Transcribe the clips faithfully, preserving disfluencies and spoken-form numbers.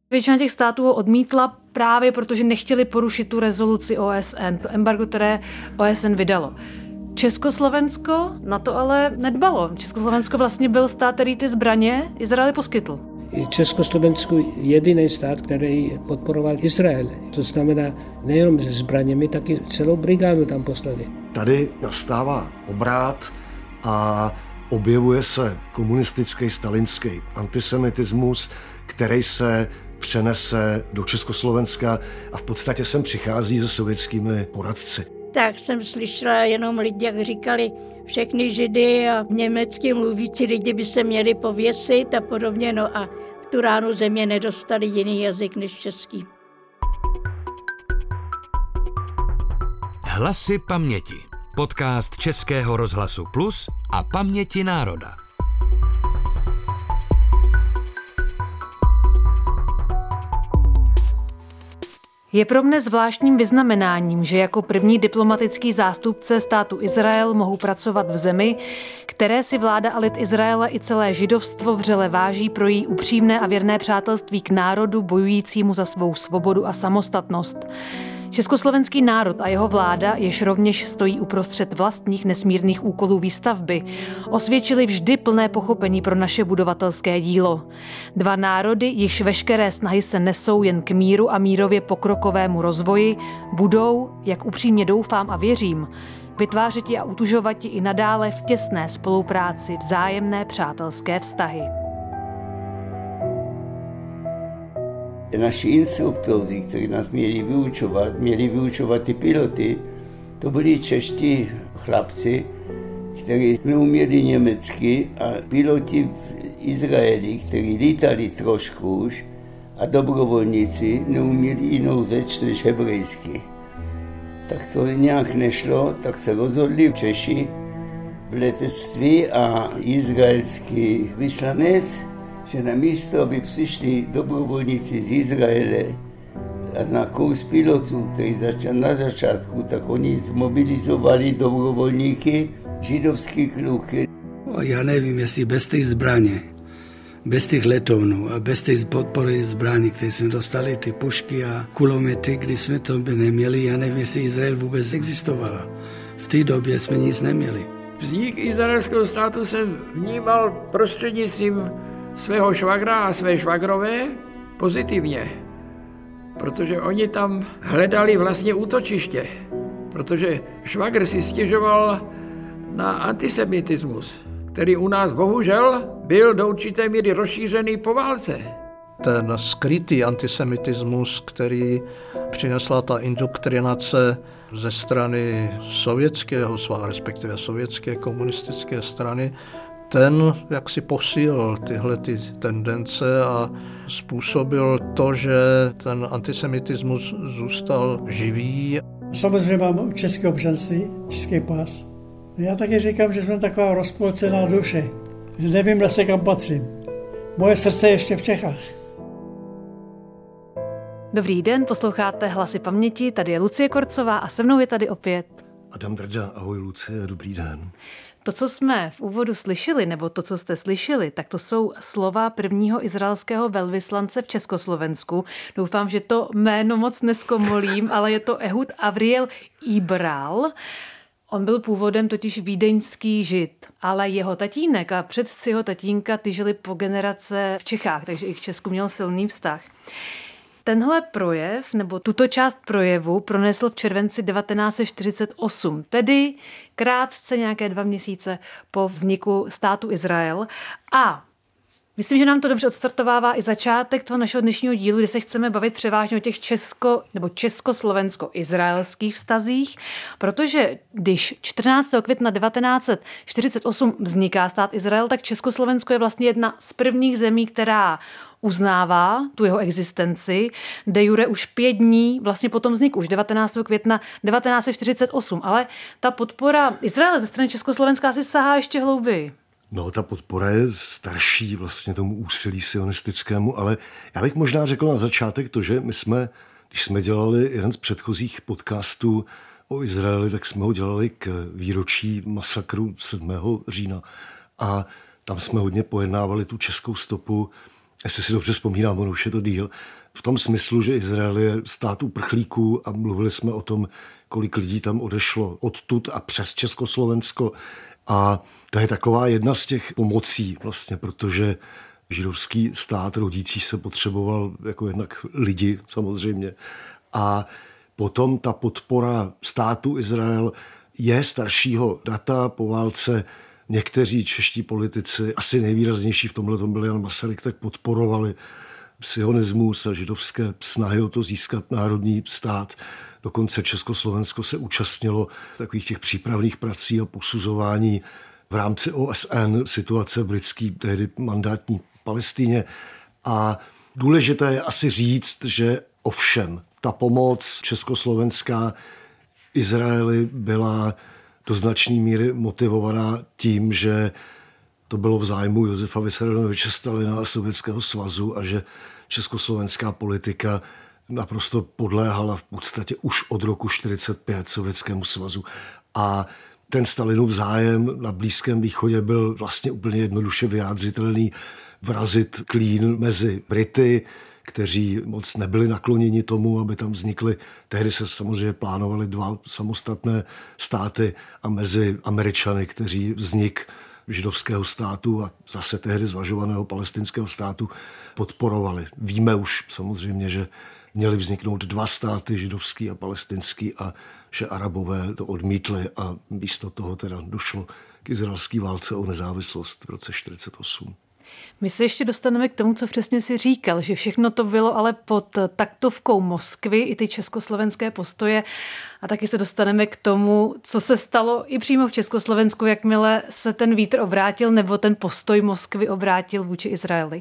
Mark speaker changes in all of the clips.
Speaker 1: Většina těch států ho odmítla právě protože nechtěli porušit tu rezoluci O S N, to embargo, které O S N vydalo. Československo na to ale nedbalo. Československo vlastně byl stát, který ty zbraně Izraeli poskytl.
Speaker 2: Československo je jediný stát, který podporoval Izrael. To znamená nejenom se zbraněmi, taky celou brigádu tam poslali.
Speaker 3: Tady nastává obrat a objevuje se komunistický, stalinský antisemitismus, který se přenese do Československa a v podstatě sem přichází se sovětskými poradci.
Speaker 4: Tak jsem slyšela jenom lidi, jak říkali, všechny Židy a německy mluvící lidi by se měli pověsit a podobně, no a v tu ránu země nedostali jiný jazyk než český.
Speaker 5: Hlasy paměti. Podcast Českého rozhlasu Plus a Paměti národa.
Speaker 1: Je pro mne zvláštním vyznamenáním, že jako první diplomatický zástupce státu Izrael mohu pracovat v zemi, které si vláda a lid Izraele i celé židovstvo vřele váží pro její upřímné a věrné přátelství k národu bojujícímu za svou svobodu a samostatnost. Československý národ a jeho vláda, jež rovněž stojí uprostřed vlastních nesmírných úkolů výstavby, osvědčili vždy plné pochopení pro naše budovatelské dílo. Dva národy, jichž veškeré snahy se nesou jen k míru a mírově pokrokovému rozvoji, budou, jak upřímně doufám a věřím, vytvářeti a utužovati i nadále v těsné spolupráci vzájemné přátelské vztahy.
Speaker 6: Naši instruktoři, kteří nás měli vyučovat, měli vyučovat ty piloty, to byli čeští chlapci, kteří neuměli německy a piloti v Izraeli, kteří lítali trošku už a dobrovolníci neuměli jinou řeč než hebrejsky. Tak to nějak nešlo, tak se rozhodli Češi v letectví a izraelský vyslanec, že na místo, aby přišli dobrovolníci z Izraele na kurz pilotů, který začal na začátku, tak oni zmobilizovali dobrovolníky, židovský kluky.
Speaker 7: Já nevím, jestli bez těch zbraně, bez těch letounů a bez těch podpory zbraní, které jsme dostali, ty pušky a kulomety, když jsme to by neměli, já nevím, jestli Izrael vůbec existovala. V té době jsme nic neměli.
Speaker 8: Vznik izraelského státu se vnímal prostřednictvím svého švagra a své švagrové pozitivně, protože oni tam hledali vlastně útočiště, protože švagr si stěžoval na antisemitismus, který u nás bohužel byl do určité míry rozšířený po válce.
Speaker 9: Ten skrytý antisemitismus, který přinesla ta indoktrinace ze strany sovětského svá, respektive sovětské komunistické strany, ten jak si posílil tyhle ty tendence a způsobil to, že ten antisemitismus zůstal živý.
Speaker 10: Samozřejmě mám české občanství, český pas. Já taky říkám, že jsem taková rozpolcená duše, že nevím zase kam patřím. Moje srdce je ještě v Čechách.
Speaker 1: Dobrý den, posloucháte Hlasy paměti, tady je Lucie Korcová a se mnou je tady opět
Speaker 3: Adam Drda. Ahoj Lucie, dobrý den.
Speaker 1: To, co jsme v úvodu slyšeli, nebo to, co jste slyšeli, tak to jsou slova prvního izraelského velvyslance v Československu. Doufám, že to jméno moc neskomolím, ale je to Ehud Avriel Ibral. On byl původem totiž vídeňský žid, ale jeho tatínek a předci jeho tatínka ty žili po generace v Čechách, takže i k Česku měl silný vztah. Tenhle projev, nebo tuto část projevu pronesl v červenci devatenáct set čtyřicet osm, tedy krátce nějaké dva měsíce po vzniku státu Izrael. A myslím, že nám to dobře odstartovává i začátek toho našeho dnešního dílu, kdy se chceme bavit převážně o těch česko- nebo československo-izraelských vztazích, protože když čtrnáctého května devatenáct set čtyřicet osm vzniká stát Izrael, tak Československo je vlastně jedna z prvních zemí, která uznává tu jeho existenci de jure už pět dní vlastně po tom vzniku, už devatenáctého května devatenáct set čtyřicet osm. Ale ta podpora Izraele ze strany Československa asi sahá ještě hlouběji.
Speaker 3: No, ta podpora je starší vlastně tomu úsilí sionistickému, ale já bych možná řekl na začátek to, že my jsme, když jsme dělali jeden z předchozích podcastů o Izraeli, tak jsme ho dělali k výročí masakru sedmého října a tam jsme hodně pojednávali tu českou stopu jestli si dobře vzpomínám, on už je to díl, v tom smyslu, že Izrael je stát uprchlíků a mluvili jsme o tom, kolik lidí tam odešlo odtud a přes Československo. A to je taková jedna z těch pomocí vlastně, protože židovský stát rodící se potřeboval jako jednak lidi samozřejmě. A potom ta podpora státu Izrael je staršího data po válce. Někteří čeští politici, asi nejvýraznější v tomhle tom byl Jan Masaryk, tak podporovali sionismus a židovské snahy o to získat národní stát. Dokonce Československo se účastnilo takových těch přípravných prací a posuzování v rámci O S N situace v britský tehdy mandátní Palestině. A důležité je asi říct, že ovšem ta pomoc československá Izraeli byla do značné míry motivovaná tím, že to bylo v zájmu Josefa Vissarionoviče Stalina a Sovětského svazu a že československá politika naprosto podléhala v podstatě už od roku čtyřicet pět Sovětskému svazu. A ten Stalinův zájem na Blízkém východě byl vlastně úplně jednoduše vyjádřitelný, vrazit klín mezi Brity, kteří moc nebyli nakloněni tomu, aby tam vznikly, tehdy se samozřejmě plánovaly dva samostatné státy, a mezi Američany, kteří vznik židovského státu a zase tehdy zvažovaného palestinského státu podporovali. Víme už samozřejmě, že měly vzniknout dva státy, židovský a palestinský, a že Arabové to odmítli a místo toho teda došlo k izraelské válce o nezávislost v roce čtyřicet osm.
Speaker 1: My se ještě dostaneme k tomu, co přesně si říkal, že všechno to bylo ale pod taktovkou Moskvy, i ty československé postoje, a taky se dostaneme k tomu, co se stalo i přímo v Československu, jakmile se ten vítr obrátil nebo ten postoj Moskvy obrátil vůči Izraeli.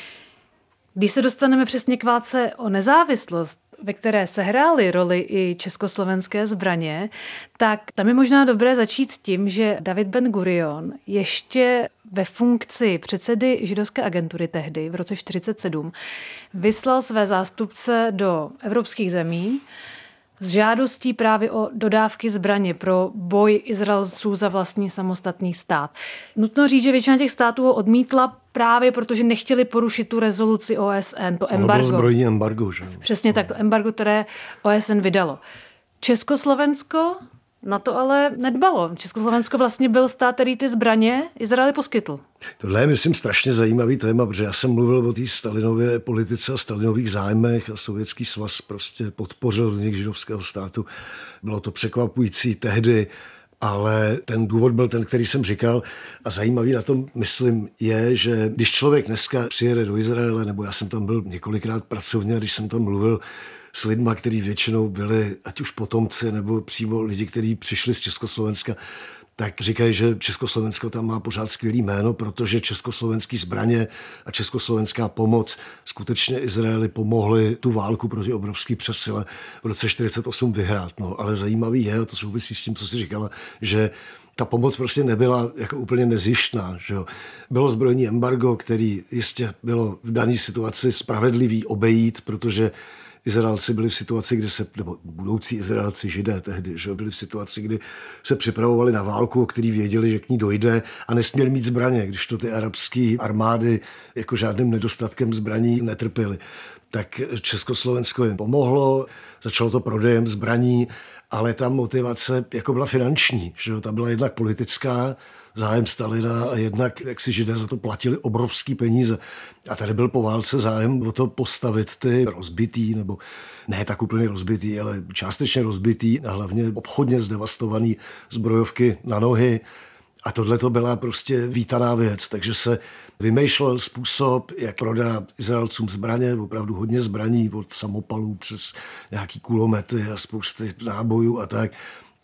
Speaker 1: Když se dostaneme přesně k válce o nezávislost, ve které sehrály roli i československé zbraně, tak tam je možná dobré začít tím, že David Ben Gurion ještě ve funkci předsedy židovské agentury tehdy v roce čtyřicet sedm vyslal své zástupce do evropských zemí s žádostí právě o dodávky zbraně pro boj Izraelců za vlastní samostatný stát. Nutno říct, že většina těch států ho odmítla právě protože nechtěli porušit tu rezoluci O S N, to embargo.
Speaker 3: To bylo zbrojní embargo, že?
Speaker 1: Přesně tak, to embargo, které O S N vydalo. Československo na to ale nedbalo. Československo vlastně byl stát, který ty zbraně Izraeli poskytl.
Speaker 3: Tohle je, myslím, strašně zajímavý téma, protože já jsem mluvil o té Stalinově politice a stalinových zájmech a Sovětský svaz prostě podpořil vznik židovského státu. Bylo to překvapující tehdy, ale ten důvod byl ten, který jsem říkal, a zajímavý na tom, myslím, je, že když člověk dneska přijede do Izraele, nebo já jsem tam byl několikrát pracovně, když jsem tam mluvil s lidma, kteří většinou byli ať už potomci nebo přímo lidi, kteří přišli z Československa, tak říkají, že Československo tam má pořád skvělý jméno, protože československý zbraně a československá pomoc skutečně Izraeli pomohly tu válku proti obrovský přesile v roce čtyřicet osm vyhrát. No, ale zajímavý je, a to souvisí s tím, co jsi říkala, že ta pomoc prostě nebyla jako úplně nezištná. Že jo. Bylo zbrojní embargo, který jistě bylo v dané situaci spravedlivý obejít, protože Izraelci byli v situaci, kdy se, nebo budoucí Izraelci, Židé tehdy, že byli v situaci, kdy se připravovali na válku, o který věděli, že k ní dojde, a nesměli mít zbraně, když to ty arabské armády jako žádným nedostatkem zbraní netrpěly. Tak Československo jim pomohlo, začalo to prodejem zbraní, ale ta motivace jako byla finanční, že ta byla jednak politická, zájem Stalina, a jednak, jak si Židé za to platili obrovský peníze. A tady byl po válce zájem o to postavit ty rozbitý, nebo ne tak úplně rozbitý, ale částečně rozbitý a hlavně obchodně zdevastovaný zbrojovky na nohy. A tohle to byla prostě vítaná věc, takže se vymýšlel způsob, jak prodá Izraelcům zbraně, opravdu hodně zbraní, od samopalů přes nějaký kulomety a spousty nábojů a tak.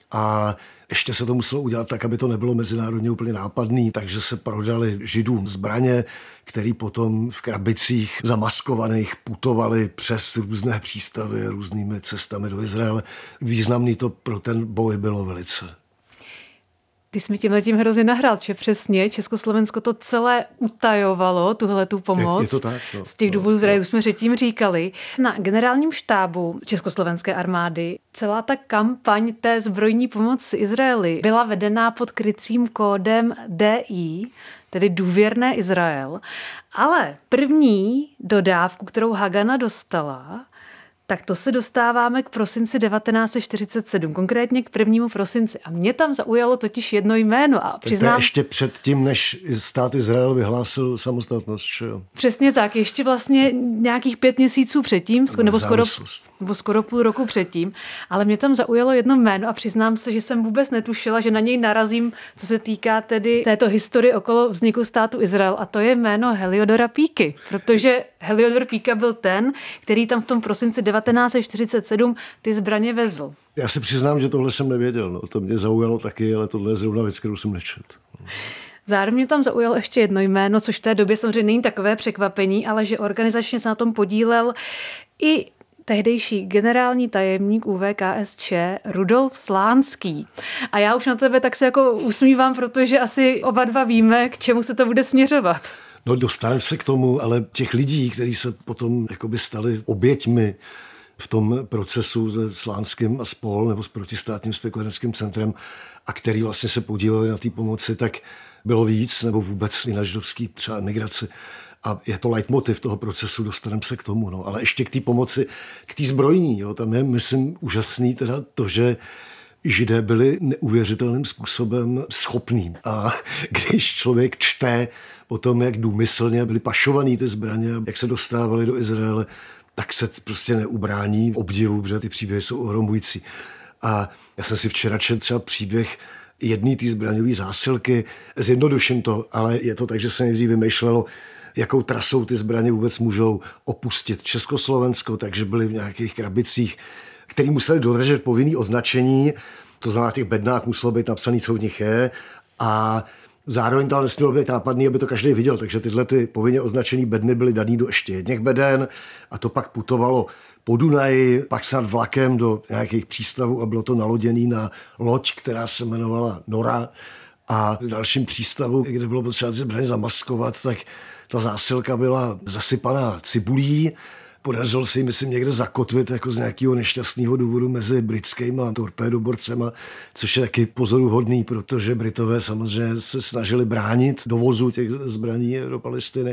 Speaker 3: A ještě se to muselo udělat tak, aby to nebylo mezinárodně úplně nápadný, takže se prodali Židům zbraně, které potom v krabicích zamaskovaných putovaly přes různé přístavy, různými cestami do Izraele. Významný to pro ten boj bylo velice.
Speaker 1: Ty jsi mi tímhletím hrozně nahrál, že přesně Československo to celé utajovalo, tuhletu pomoc.
Speaker 3: Je to tak, no.
Speaker 1: Z těch důvodů, které už jsme předtím říkali. Na generálním štábu Československé armády celá ta kampaň té zbrojní pomoci Izraeli byla vedená pod krycím kódem D I, tedy důvěrné Izrael. Ale první dodávku, kterou Hagana dostala, tak to se dostáváme k prosinci devatenáct set čtyřicet sedm, konkrétně k prvnímu prosinci. A mě tam zaujalo totiž jedno jméno. A přiznám,
Speaker 3: to je ještě před tím, než stát Izrael vyhlásil samostatnost, že jo?
Speaker 1: Přesně tak, ještě vlastně nějakých pět měsíců předtím, nebo skoro, nebo skoro půl roku předtím. Ale mě tam zaujalo jedno jméno a přiznám se, že jsem vůbec netušila, že na něj narazím, co se týká tedy této historie okolo vzniku státu Izrael. A to je jméno Heliodora Píky, protože Heliodor Píka byl ten, který tam v tom prosinci devatenáct set čtyřicet sedm ty zbraně vezl.
Speaker 3: Já se přiznám, že tohle jsem nevěděl. No. To mě zaujalo taky, ale tohle je zrovna věc, kterou jsem nečet.
Speaker 1: Zároveň mě tam zaujalo ještě jedno jméno, což v té době samozřejmě není takové překvapení, ale že organizačně se na tom podílel i tehdejší generální tajemník U V K S Č Rudolf Slánský. A já už na tebe tak se jako usmívám, protože asi oba dva víme, k čemu se to bude směřovat.
Speaker 3: No, dostaneme se k tomu, ale těch lidí, kteří se potom jakoby stali oběťmi v tom procesu se Slánským a spol, nebo s protistátním spekularenským centrem, a který vlastně se podíleli na té pomoci, tak bylo víc, nebo vůbec i na židovský třeba emigraci. A je to leitmotiv toho procesu, dostaneme se k tomu. No. Ale ještě k té pomoci, k té zbrojní. Jo. Tam je, myslím, úžasný teda to, že Židé byli neuvěřitelným způsobem schopným. A když člověk čte o tom, jak důmyslně byly pašovaný ty zbraně, jak se dostávaly do Izraele, tak se prostě neubrání obdivu, protože ty příběhy jsou ohromující. A já jsem si včera četl třeba příběh jedné té zbraňové zásilky. Zjednoduším to, ale je to tak, že se nejdřív vymýšlelo, jakou trasou ty zbraně vůbec můžou opustit Československo, takže byly v nějakých krabicích, který museli dodržet povinný označení, to znamená, v těch bednách muselo být napsaný, co v nich je, a zároveň tam nesmělo být nápadný, aby to každý viděl, takže tyhle ty povinně označený bedny byly daný do ještě jedněch beden a to pak putovalo po Dunaji, pak snad vlakem do nějakých přístavů a bylo to naloděný na loď, která se jmenovala Nora, a v dalším přístavu, kde bylo potřeba ty zbraně zamaskovat, tak ta zásilka byla zasypaná cibulí. Podařilo se jí, myslím, někde zakotvit jako z nějakého nešťastného důvodu mezi britskýma torpédoborcema, což je taky pozoruhodný, protože Britové samozřejmě se snažili bránit dovozu těch zbraní do Palestiny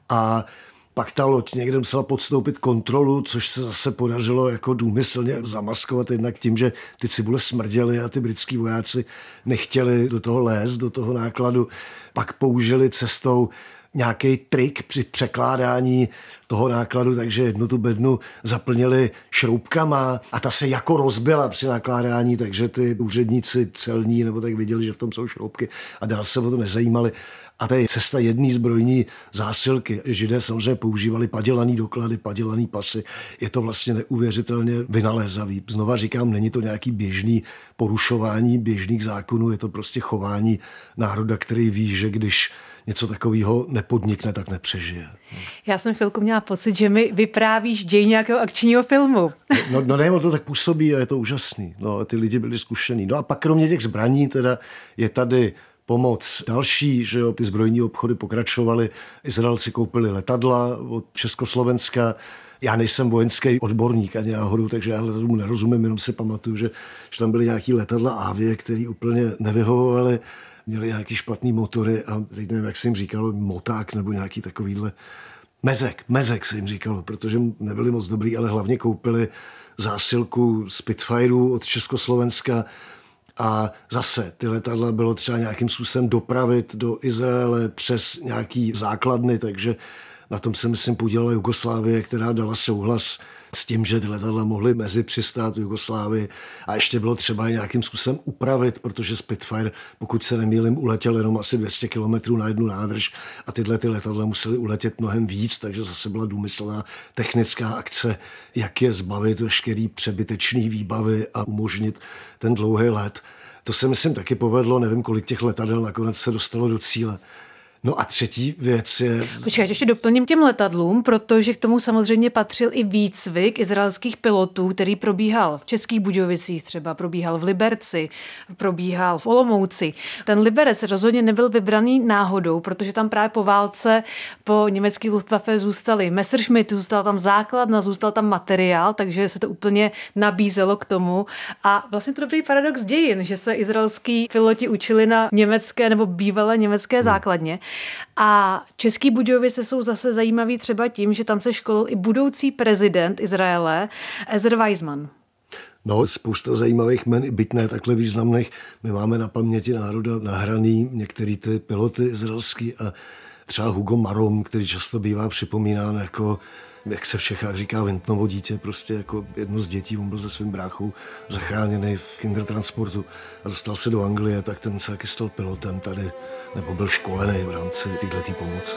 Speaker 3: a pak ta loď někde musela podstoupit kontrolu, což se zase podařilo jako důmyslně zamaskovat jednak tím, že ty cibule smrděly a ty britský vojáci nechtěli do toho lézt, do toho nákladu. Pak použili cestou nějaký trik při překládání toho nákladu, takže jednu tu bednu zaplnili šroubkama a ta se jako rozbila při nakládání, takže ty úředníci celní nebo tak viděli, že v tom jsou šroubky a dál se o to nezajímali. A to je cesta jedné zbrojní zásilky. Židé samozřejmě používali padělaný doklady, padělaný pasy. Je to vlastně neuvěřitelně vynalézavý. Znova říkám, není to nějaký běžný porušování běžných zákonů, je to prostě chování národa, který ví, že když něco takového nepodnikne, tak nepřežije.
Speaker 1: Já jsem chvilku měla pocit, že mi vyprávíš děj nějakého akčního filmu.
Speaker 3: No, no ne, to tak působí a je to úžasný. No, ty lidi byli zkušený. No a pak kromě těch zbraní teda je tady pomoc další, že jo, ty zbrojní obchody pokračovaly. Izraelci koupili letadla od Československa. Já nejsem vojenský odborník ani náhodou, takže já letadlům nerozumím, jenom si pamatuju, že, že tam byly nějaký letadla Avie, které úplně nevyhovovaly, měli nějaký špatný motory a teď nevím, jak se jim říkalo, moták nebo nějaký takovýhle mezek, mezek se jim říkalo, protože nebyli moc dobrý, ale hlavně koupili zásilku Spitfireů od Československa. A zase ty letadla bylo třeba nějakým způsobem dopravit do Izraele přes nějaký základny, takže na tom se, myslím, podílela Jugoslávie, která dala souhlas s tím, že ty letadla mohly mezi přistát v Jugoslávii a ještě bylo třeba nějakým způsobem upravit, protože Spitfire, pokud se nemýlím, uletěl jenom asi dvě stě kilometrů na jednu nádrž a tyhle ty letadla musely uletět mnohem víc, takže zase byla důmyslná technická akce, jak je zbavit veškerý přebytečný výbavy a umožnit ten dlouhý let. To se, myslím, taky povedlo, nevím, kolik těch letadel nakonec se dostalo do cíle. No a třetí věc je...
Speaker 1: Počkej, ještě doplním těm letadlům, protože k tomu samozřejmě patřil i výcvik izraelských pilotů, který probíhal v Českých Budějovicích, třeba probíhal v Liberci, probíhal v Olomouci. Ten Liberec rozhodně nebyl vybraný náhodou, protože tam právě po válce po německý Luftwaffe zůstaly Messerschmitty, zůstal tam základna, zůstal tam materiál, takže se to úplně nabízelo k tomu. A vlastně to dobrý paradox dějin, že se izraelský piloti učili na německé nebo bývalé německé základně. A Český Budějovice jsou zase zajímavý třeba tím, že tam se školil i budoucí prezident Izraele Ezer Weizmann.
Speaker 3: No, spousta zajímavých jmen, byť ne takhle významných. My máme na paměti národa nahraný některý ty piloty izraelský a třeba Hugo Marom, který často bývá připomínán jako, jak se v Čechách říká, Vintnovo dítě, prostě jako jedno z dětí, on byl se svým bráchou zachráněný v kindertransportu a dostal se do Anglie, tak ten se taky stal pilotem tady, nebo byl školený v rámci této pomoci.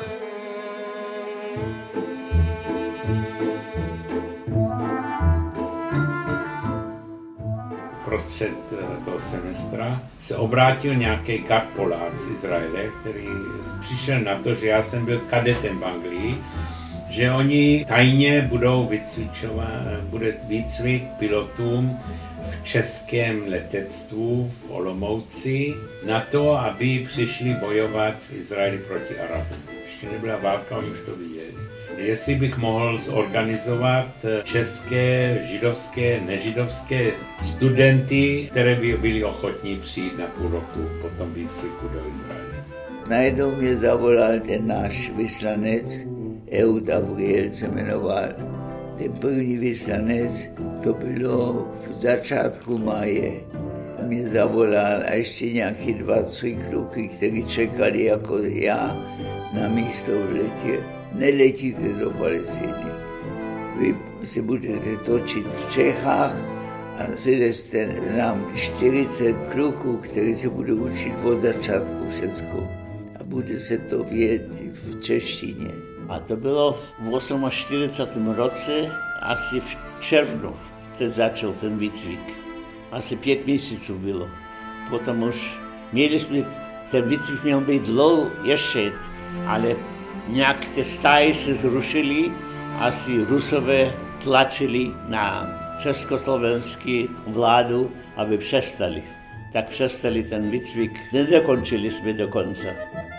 Speaker 11: Prostřed toho semestra se obrátil nějaký Polák z Izraele, který přišel na to, že já jsem byl kadetem v Anglii, že oni tajně budou vycvičovat, bude výcvik pilotům v českém letectvu v Olomouci na to, aby přišli bojovat v Izraeli proti Arabům. Ještě nebyla válka, oni už to viděli. Jestli bych mohl zorganizovat české, židovské, nežidovské studenty, které by byli ochotní přijít na půl roku po tom výcviku do Izraele.
Speaker 6: Najednou mě zavolal ten náš vyslanec, Ehud Avriel se jmenoval. Ten první vyslanec, to bylo v začátku máje. Mě zavolal a ještě nějaký dva, tři kluky, kteří čekali jako já na místo v letě. Neletíte do Palestiny. Vy se budete točit v Čechách a přideste nám čtyřicet kluků, kteří se budou učit od začátku všechno. A bude se to vědět v češtině.
Speaker 12: A to bylo v čtyřicátém osmém roce, asi v červnu se začal ten výcvik. Asi pět měsíců bylo. Potom už měli jsme, ten výcvik měl být dlouho ještě, ale nějak ty stáje se zrušily, asi Rusové tlačili na československý vládu, aby přestali. Tak přestali ten výcvik. Nedokončili jsme do konce.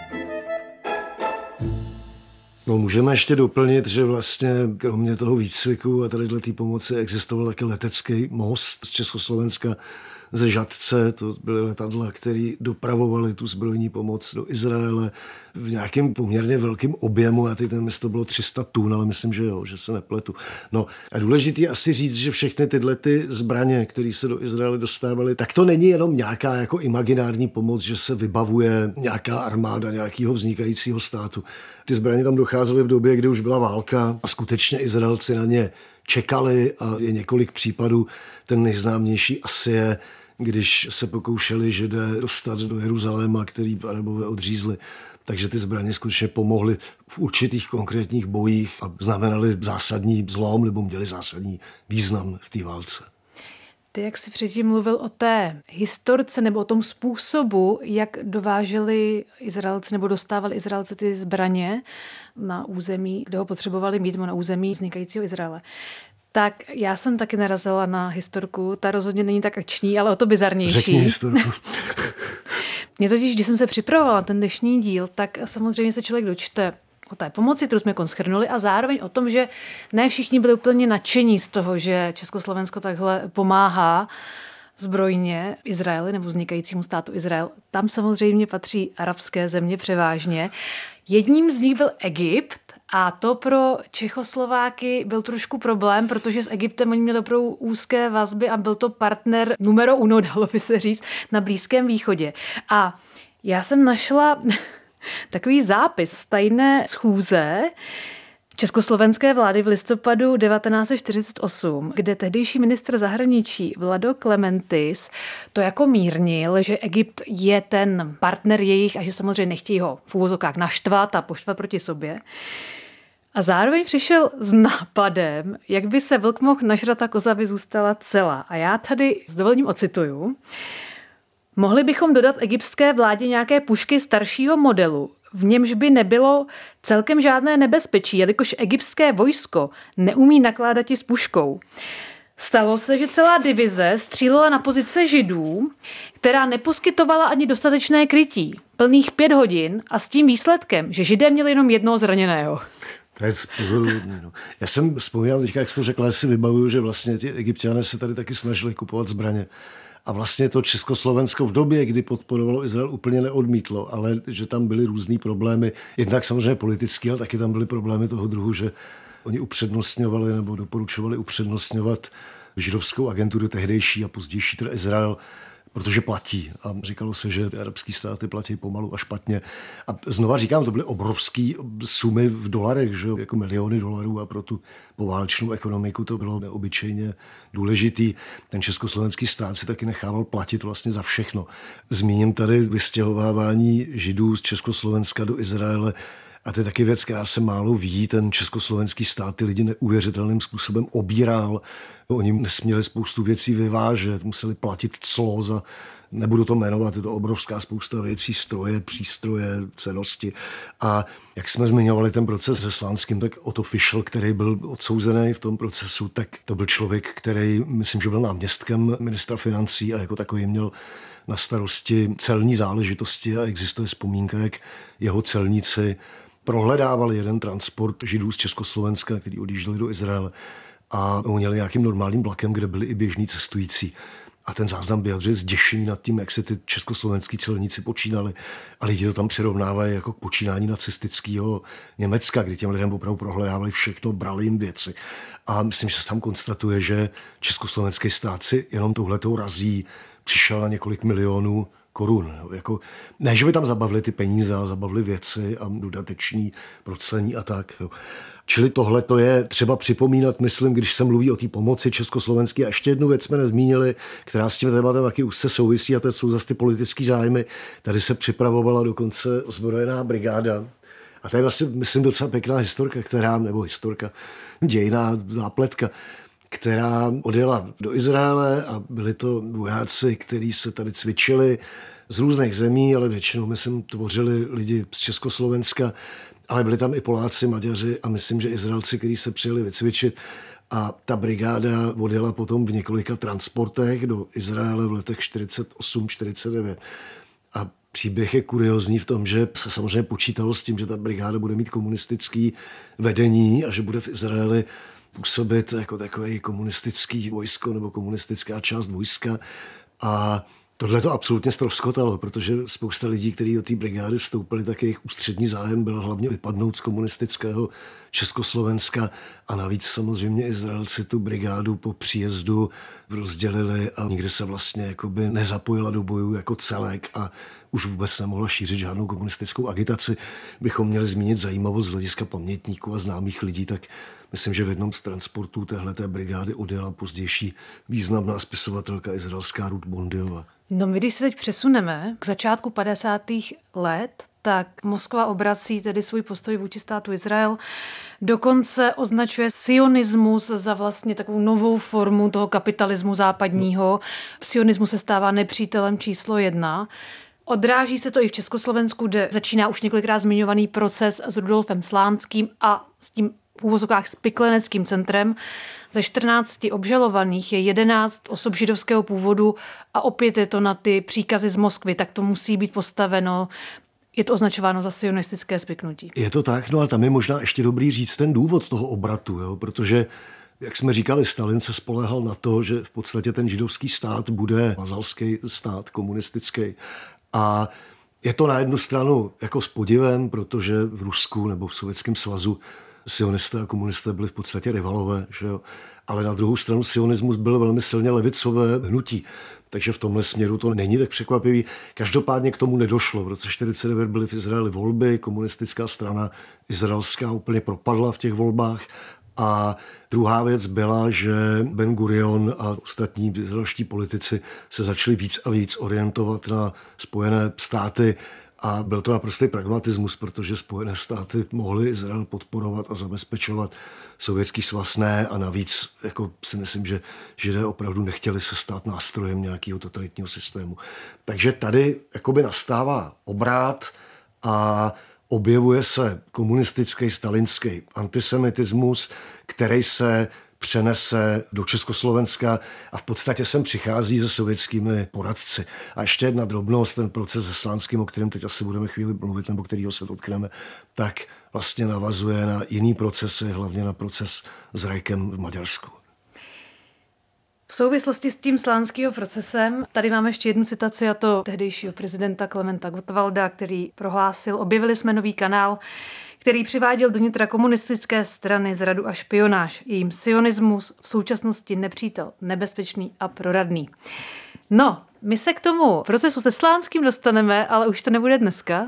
Speaker 3: No, můžeme ještě doplnit, že vlastně kromě toho výcviku a tadyhle té pomoci existoval taky letecký most z Československa ze Žatce, to byly letadla, které dopravovaly tu zbrojní pomoc do Izraele v nějakém poměrně velkém objemu, a teď ten to bylo tři sta tun, ale myslím, že jo, že se nepletu. No a důležitý asi říct, že všechny tyhle ty zbraně, které se do Izraele dostávaly, tak to není jenom nějaká jako imaginární pomoc, že se vybavuje nějaká armáda nějakého vznikajícího státu. Ty zbraně tam docházely v době, kdy už byla válka a skutečně Izraelci na ně čekali a je několik případů. Ten nejznámější asi je, když se pokoušeli Židé dostat do Jeruzaléma, který Arabové odřízli. Takže ty zbraně skutečně pomohly v určitých konkrétních bojích a znamenaly zásadní zlom nebo měly zásadní význam v té válce.
Speaker 1: Ty, jak jsi předtím mluvil o té historce nebo o tom způsobu, jak dováželi Izraelci nebo dostávali Izraelci ty zbraně na území, kde ho potřebovali mít, na území vznikajícího Izraele, tak já jsem taky narazila na historku. Ta rozhodně není tak akční, ale o to bizarnější.
Speaker 3: Řekni historku.
Speaker 1: Mě totiž, když jsem se připravovala na ten dnešní díl, tak samozřejmě se člověk dočte o té pomoci, kterou jsme konschrnuli, a zároveň o tom, že ne všichni byli úplně nadšení z toho, že Československo takhle pomáhá zbrojně Izraeli nebo vznikajícímu státu Izrael. Tam samozřejmě patří arabské země převážně. Jedním z nich byl Egypt, a to pro Čechoslováky byl trošku problém, protože s Egyptem oni měli opravdu úzké vazby a byl to partner numero uno, dalo by se říct, na Blízkém východě. A já jsem našla takový zápis z tajné schůze československé vlády v listopadu devatenáct set čtyřicet osm, kde tehdejší ministr zahraničí Vlado Klementis to jako mírnil, že Egypt je ten partner jejich a že samozřejmě nechtějí ho v úvozovkách naštvat a poštvat proti sobě. A zároveň přišel s nápadem, jak by se vlk mohl nažrat a koza by zůstala celá. A já tady s dovolením ocituju. Mohli bychom dodat egyptské vládě nějaké pušky staršího modelu, v němž by nebylo celkem žádné nebezpečí, jelikož egyptské vojsko neumí nakládat s puškou. Stalo se, že celá divize střílela na pozice Židů, která neposkytovala ani dostatečné krytí, plných pět hodin a s tím výsledkem, že Židé měli jenom jednoho zraněného.
Speaker 3: To je pozoruhodné. No. Já jsem vzpomínal teďka, jak jsi to řekla, já si vybavuju, že vlastně ti Egypťané se tady taky snažili kupovat zbraně. A vlastně to Československo v době, kdy podporovalo Izrael, úplně neodmítlo, ale že tam byly různý problémy, jednak samozřejmě politický, ale taky tam byly problémy toho druhu, že oni upřednostňovali nebo doporučovali upřednostňovat židovskou agenturu tehdejší a pozdější teda Izrael, protože platí. A říkalo se, že ty arabské státy platí pomalu a špatně. A znova říkám, to byly obrovské sumy v dolarech, že jako miliony dolarů a pro tu poválečnou ekonomiku to bylo neobyčejně důležitý. Ten československý stát si taky nechával platit vlastně za všechno. Zmíním tady vystěhovávání Židů z Československa do Izraele. A to je taky věc, která se málo ví. Ten československý stát ty lidi neuvěřitelným způsobem obíral. Oni nesměli spoustu věcí vyvážet, museli platit clo za, nebudu to jmenovat, je to obrovská spousta věcí, stroje, přístroje, cennosti. A jak jsme zmiňovali ten proces se Slánským, tak Otto Fischl, který byl odsouzený v tom procesu, tak to byl člověk, který, myslím, že byl náměstkem ministra financí a jako takový měl na starosti celní záležitosti a existuje vzpomínka, jak jeho celníci prohledávali jeden transport Židů z Československa, který odjížděli do Izraele a uměli nějakým normálním vlakem, kde byli i běžní cestující. A ten záznam vyjadřuje zděšení nad tím, jak se ty československý celníci počínali. A lidi to tam přirovnávají jako k počínání nacistického Německa, kdy těm lidem opravdu prohledávali všechno, brali jim věci. A myslím, že se tam konstatuje, že československý stát si jenom touhletou razí přišel na několik milionů korun. Jako, ne, že by tam zabavili ty peníze, ale zabavili věci a dodateční proclení a tak. Jo. Čili tohle to je třeba připomínat, myslím, když se mluví o té pomoci československé. A ještě jednu věc jsme nezmínili, která s tím tématem taky úzce souvisí, a to jsou zase ty politický zájmy. Tady se připravovala dokonce ozbrojená brigáda. A to je vlastně, myslím, docela pěkná historka, která, nebo historka, dějná zápletka, která odjela do Izraele a byli to vojáci, kteří se tady cvičili z různých zemí, ale většinou, myslím, tvořili lidi z Československa, ale byli tam i Poláci, Maďaři a myslím, že Izraelci, kteří se přijeli vycvičit. A ta brigáda odjela potom v několika transportech do Izraele v letech čtyřicet osm čtyřicet devět. A příběh je kuriózní v tom, že se samozřejmě počítalo s tím, že ta brigáda bude mít komunistický vedení a že bude v Izraeli působit jako takový komunistický vojsko nebo komunistická část vojska. A tohle to absolutně ztroskotalo, protože spousta lidí, kteří do té brigády vstoupili, tak jejich ústřední zájem byl hlavně vypadnout z komunistického Československa a navíc samozřejmě Izraelci tu brigádu po příjezdu rozdělili a nikdy se vlastně jakoby nezapojila do bojů jako celek a už vůbec nemohla šířit žádnou komunistickou agitaci. Bychom měli zmínit zajímavost z hlediska pamětníků a známých lidí, tak myslím, že v jednom z transportů téhleté brigády odjela pozdější významná spisovatelka izraelská Ruth Bondiova.
Speaker 1: No my, když se teď přesuneme k začátku padesátých let, tak Moskva obrací tedy svůj postoj vůči státu Izrael. Dokonce označuje sionismus za vlastně takovou novou formu toho kapitalismu západního. Sionismus se stává nepřítelem číslo jedna. Odráží se to i v Československu, kde začíná už několikrát zmiňovaný proces s Rudolfem Slánským a s tím v úvozovkách spikleneckým centrem. Ze čtrnácti obžalovaných je jedenáct osob židovského původu a opět je to na ty příkazy z Moskvy, tak to musí být postaveno. Je to označováno za sionistické spiknutí.
Speaker 3: Je to tak, no ale tam je možná ještě dobrý říct ten důvod toho obratu, jo? Protože jak jsme říkali, Stalin se spoléhal na to, že v podstatě ten židovský stát bude vazalský stát, komunistický. A je to na jednu stranu jako s podivem, protože v Rusku nebo v Sovětském svazu sionisté a komunisté byli v podstatě rivalové, že jo? Ale na druhou stranu sionismus byl velmi silně levicové hnutí. Takže v tomhle směru to není tak překvapivý. Každopádně k tomu nedošlo. V roce čtyřicet devět byly v Izraeli volby, komunistická strana izraelská úplně propadla v těch volbách. A druhá věc byla, že Ben Gurion a ostatní izraelští politici se začali víc a víc orientovat na Spojené státy. A byl to naprostý pragmatismus, protože Spojené státy mohly Izrael podporovat a zabezpečovat, Sovětský svaz ne a navíc jako si myslím, že Židé opravdu nechtěli se stát nástrojem nějakého totalitního systému. Takže tady jakoby nastává obrat a objevuje se komunistický, stalinský antisemitismus, který se přenese do Československa a v podstatě sem přichází se sovětskými poradci. A ještě jedna drobnost, ten proces se Slánským, o kterém teď asi budeme chvíli mluvit, nebo kterýho se dotkneme, tak vlastně navazuje na jiný procesy, hlavně na proces s Reichem v Maďarsku.
Speaker 1: V souvislosti s tím slánským procesem tady máme ještě jednu citaci, a to tehdejšího prezidenta Klementa Gottwalda, který prohlásil: objevili jsme nový kanál, který přiváděl do nitra komunistické strany zradu a špionáž. Jejím sionismus v současnosti nepřítel, nebezpečný a proradný. No, my se k tomu procesu se Slánským dostaneme, ale už to nebude dneska.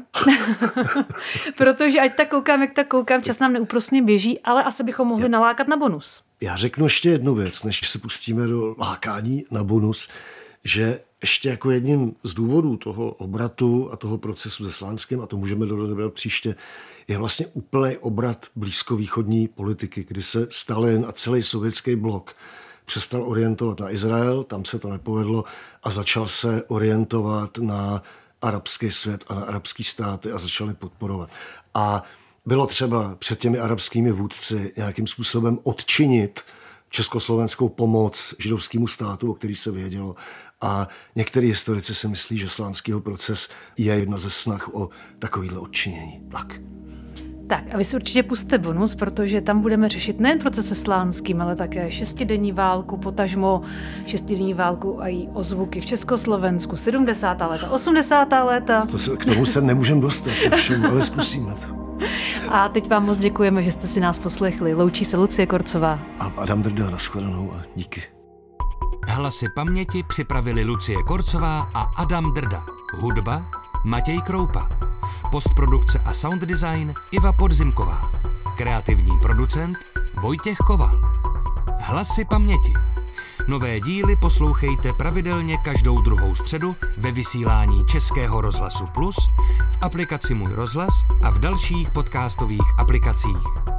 Speaker 1: Protože ať tak koukám, jak tak koukám, čas nám neúprosně běží, ale asi bychom mohli nalákat na bonus.
Speaker 3: Já řeknu ještě jednu věc, než se pustíme do lákání na bonus, že ještě jako jedním z důvodů toho obratu a toho procesu se Slánským, a to můžeme dodebrat příště, je vlastně úplný obrat blízkovýchodní politiky, kdy se Stalin a celý sovětský blok přestal orientovat na Izrael, tam se to nepovedlo, a začal se orientovat na arabský svět a na arabský státy a začali podporovat. A bylo třeba před těmi arabskými vůdci nějakým způsobem odčinit československou pomoc židovskému státu, o který se vědělo. A některý historici si myslí, že Slánskýho proces je jedna ze snah o takovýhle odčinění. Tak.
Speaker 1: Tak a vy si určitě pusťte bonus, protože tam budeme řešit nejen proces se Slánským, ale také šestidenní válku, potažmo šestidenní válku a její ozvuky v Československu, sedmdesátá léta, osmdesátá léta.
Speaker 3: To se, k tomu se nemůžeme dostat, všem, ale zkusíme to.
Speaker 1: A teď vám moc děkujeme, že jste si nás poslechli. Loučí se Lucie Korcová.
Speaker 3: A Adam Drda, nashledanou a díky.
Speaker 5: Hlasy paměti připravili Lucie Korcová a Adam Drda. Hudba Matěj Kroupa. Postprodukce a sound design Iva Podzimková. Kreativní producent Vojtěch Koval. Hlasy paměti. Nové díly poslouchejte pravidelně každou druhou středu ve vysílání Českého rozhlasu Plus, v aplikaci Můj rozhlas a v dalších podcastových aplikacích.